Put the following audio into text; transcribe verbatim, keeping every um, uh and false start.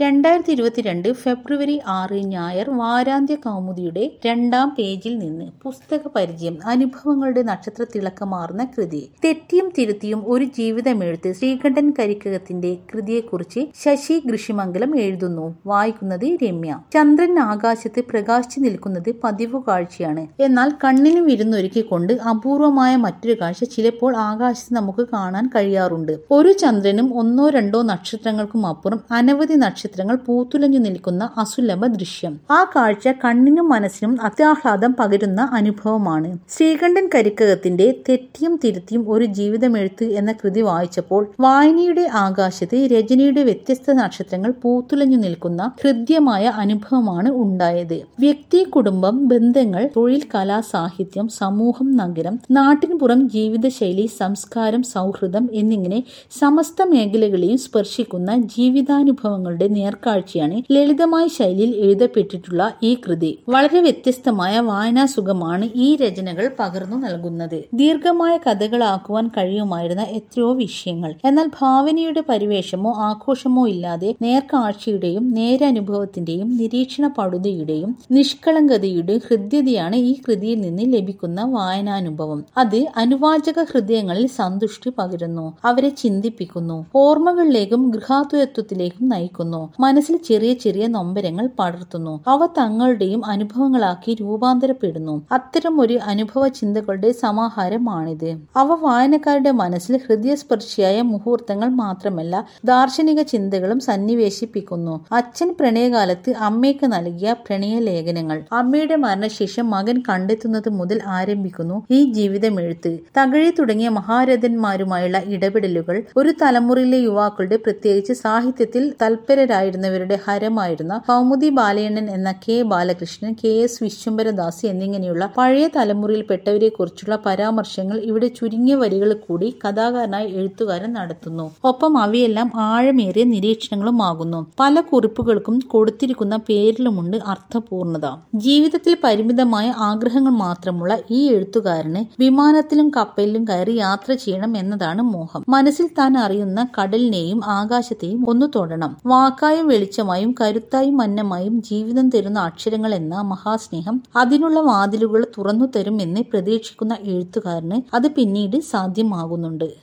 രണ്ടായിരത്തി ഇരുപത്തിരണ്ട് ഫെബ്രുവരി ആറ് ഞായർ വാരാന്ത്യ കൗമുദിയുടെ രണ്ടാം പേജിൽ നിന്ന് പുസ്തക പരിചയം. അനുഭവങ്ങളുടെ നക്ഷത്ര തിളക്കമാർന്ന കൃതി. തെറ്റിയും തിരുത്തിയും ഒരു ജീവിതമെഴുത്ത്. ശ്രീകണ്ഠൻ കരിക്കകത്തിന്റെ കൃതിയെക്കുറിച്ച് ശശി കൃഷിമംഗലം എഴുതുന്നു. വായിക്കുന്നത് രമ്യ. ചന്ദ്രൻ ആകാശത്ത് പ്രകാശിച്ചു നിൽക്കുന്നത് പതിവ് കാഴ്ചയാണ്. എന്നാൽ കണ്ണിന് വിരുന്നൊരുക്കിക്കൊണ്ട് അപൂർവമായ മറ്റൊരു കാഴ്ച ചിലപ്പോൾ ആകാശത്ത് നമുക്ക് കാണാൻ കഴിയാറുണ്ട്. ഒരു ചന്ദ്രനും ഒന്നോ രണ്ടോ നക്ഷത്രങ്ങൾക്കും അപ്പുറം അനവധി നക്ഷത്രങ്ങൾ പൂത്തുലഞ്ഞു നിൽക്കുന്ന അസുലഭ ദൃശ്യം. ആ കാഴ്ച കണ്ണിനും മനസ്സിനും അത്യാഹ്ലാദം പകരുന്ന അനുഭവമാണ്. ശ്രീകണ്ഠൻ കരിക്കകത്തിന്റെ തെറ്റിയും തിരുത്തിയും ഒരു ജീവിതമെഴുത്ത് എന്ന കൃതി വായിച്ചപ്പോൾ വായനയുടെ ആകാശത്ത് രജനിയുടെ വ്യത്യസ്ത നക്ഷത്രങ്ങൾ പൂത്തുലഞ്ഞു നിൽക്കുന്ന ഹൃദ്യമായ അനുഭവമാണ് ഉണ്ടായത്. വ്യക്തി, കുടുംബം, ബന്ധങ്ങൾ, തൊഴിൽ, കല, സാഹിത്യം, സമൂഹം, നഗരം, നാട്ടിൻപുറം, ജീവിതശൈലി, സംസ്കാരം, സൗഹൃദം എന്നിങ്ങനെ സമസ്ത മേഖലകളെയും സ്പർശിക്കുന്ന ജീവിതാനുഭവങ്ങളുടെ നേർക്കാഴ്ചയാണ് ലളിതമായ ശൈലിയിൽ എഴുതപ്പെട്ടിട്ടുള്ള ഈ കൃതി. വളരെ വ്യത്യസ്തമായ വായനാസുഖമാണ് ഈ രചനകൾ പകർന്നു നൽകുന്നത്. ദീർഘമായ കഥകളാക്കുവാൻ കഴിയുമായിരുന്ന എത്രയോ വിഷയങ്ങൾ, എന്നാൽ ഭാവനയുടെ പരിവേഷമോ ആഘോഷമോ ഇല്ലാതെ നേർക്കാഴ്ചയുടെയും നേരനുഭവത്തിന്റെയും നിരീക്ഷണ പടുതയുടെയും നിഷ്കളങ്കതയുടെയും ഹൃദ്യതയാണ് ഈ കൃതിയിൽ നിന്ന് ലഭിക്കുന്ന വായനാനുഭവം. അത് അനുവാചക ഹൃദയങ്ങളിൽ സന്തുഷ്ടി പകരുന്നു, അവരെ ചിന്തിപ്പിക്കുന്നു, ഓർമ്മകളിലേക്കും ഗൃഹാതുരത്വത്തിലേക്കും നയിക്കുന്നു, മനസ്സിൽ ചെറിയ ചെറിയ നൊമ്പരങ്ങൾ പടർത്തുന്നു, അവ തങ്ങളുടെയും അനുഭവങ്ങളാക്കി രൂപാന്തരപ്പെടുന്നു. അത്തരം ഒരു അനുഭവ ചിന്തകളുടെ സമാഹാരമാണിത്. അവ വായനക്കാരുടെ മനസ്സിൽ ഹൃദയസ്പർശിയായ മുഹൂർത്തങ്ങൾ മാത്രമല്ല, ദാർശനിക ചിന്തകളും സന്നിവേശിപ്പിക്കുന്നു. അച്ഛൻ പ്രണയകാലത്ത് അമ്മയ്ക്ക് നൽകിയ പ്രണയ ലേഖനങ്ങൾ. അമ്മയുടെ മരണശേഷം മകൻ കണ്ടെത്തുന്നത് മുതൽ ആരംഭിക്കുന്നു ഈ ജീവിതമെഴുത്ത്. തകഴി തുടങ്ങിയ മഹാരഥന്മാരുമായുള്ള ഇടപെടലുകൾ, ഒരു തലമുറയിലെ യുവാക്കളുടെ, പ്രത്യേകിച്ച് സാഹിത്യത്തിൽ തൽപരരായിരുന്നവരുടെ ഹരമായിരുന്ന കൗമുദി ബാലയണ്ണൻ എന്ന K Balakrishnan, K S Vishwambharadas എന്നിങ്ങനെയുള്ള പഴയ തലമുറയിൽപ്പെട്ടവരെ കുറിച്ചുള്ള പരാമർശങ്ങൾ ഇവിടെ ചുരുങ്ങിയ വരികളിൽ കൂടി കഥാകാരനായ എഴുത്തുകാരൻ നടത്തുന്നു. ഒപ്പം അവയെല്ലാം ആഴമേറിയ നിരീക്ഷണങ്ങളുമാകുന്നു. പല കുറിപ്പുകൾക്കും കൊടുത്തിരിക്കുന്ന പേരിലുമുണ്ട് അർത്ഥപൂർണത. ജീവിതത്തിൽ പരിമിതമായ ആഗ്രഹങ്ങൾ മാത്രമുള്ള ഈ എഴുത്തുകാരന് വിമാനത്തിലും കപ്പലിലും കയറി യാത്ര ചെയ്യണം എന്നതാണ് മോഹം. മനസ്സിൽ താൻ അറിയുന്ന കടലിനെയും ആകാശത്തെയും ഒന്ന് തൊടണം. വാക്കായും വെളിച്ചമായും കരുത്തായും മന്നമായും ജീവിതം തരുന്ന അക്ഷരങ്ങൾ എന്ന മഹാസ്നേഹം അതിനുള്ള വാതിലുകൾ തുറന്നു തരും എന്ന് പ്രതീക്ഷിക്കുന്ന എഴുത്തുകാരന് അത് പിന്നീട് സാധ്യമാകുന്നുണ്ട്.